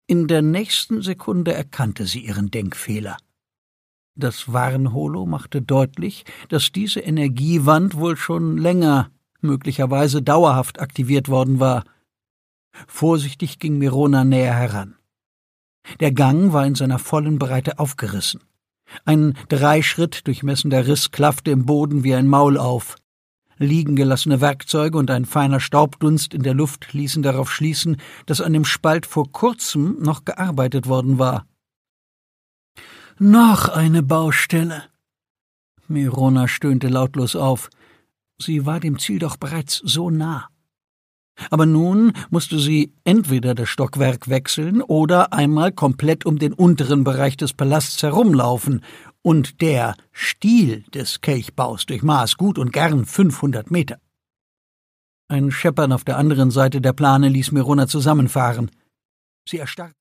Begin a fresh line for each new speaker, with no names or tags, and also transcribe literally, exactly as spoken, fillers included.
In der nächsten Sekunde erkannte sie ihren Denkfehler. Das Warnholo machte deutlich, dass diese Energiewand wohl schon länger, möglicherweise dauerhaft aktiviert worden war. Vorsichtig ging Mirona näher heran. Der Gang war in seiner vollen Breite aufgerissen. Ein drei Schritt durchmessender Riss klaffte im Boden wie ein Maul auf. Liegen gelassene Werkzeuge und ein feiner Staubdunst in der Luft ließen darauf schließen, dass an dem Spalt vor kurzem noch gearbeitet worden war. »Noch eine Baustelle!« Mirona stöhnte lautlos auf. Sie war dem Ziel doch bereits so nah. Aber nun musste sie entweder das Stockwerk wechseln oder einmal komplett um den unteren Bereich des Palasts herumlaufen, und der Stil des Kelchbaus durchmaß gut und gern fünfhundert Meter. Ein Scheppern auf der anderen Seite der Plane ließ Mirona zusammenfahren. Sie erstarrte.